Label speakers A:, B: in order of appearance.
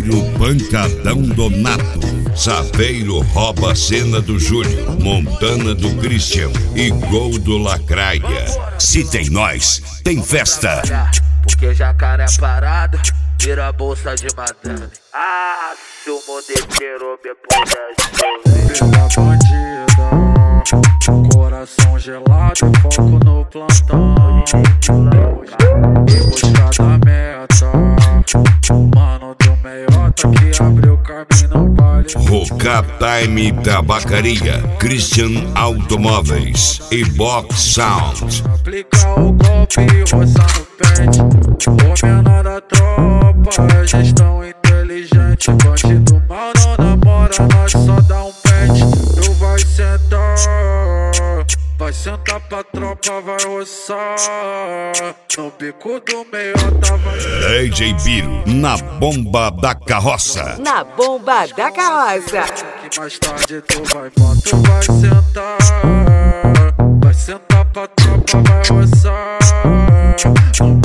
A: Saveiro pancadão Donato. Saveiro rouba a cena do Júlio, Montana do Christian e gol do Lacraia. Se tem nós, tem festa.
B: Porque jacaré parado vira a bolsa de madame. Ah, se o modequeiro me puder
C: Vida bandida, coração gelado, foco no plantão. Em busca da meta, mano do meiota que abriu caminho para
A: Roca Time Tabacaria, Christian Automóveis e Box Sound.
C: aplica o golpe e roça no pente. O menor da tropa, gestão inteligente. Bandido mal não namora, nós só dá um pente. Tu vai sentar pra tropa, vai roçar. No bico do meiota vai
A: DJ Biro, na bomba da carroça.
D: Na bomba da carroça.
C: que mais tarde tu vai sentar. Vai sentar pra tropa, vai roçar.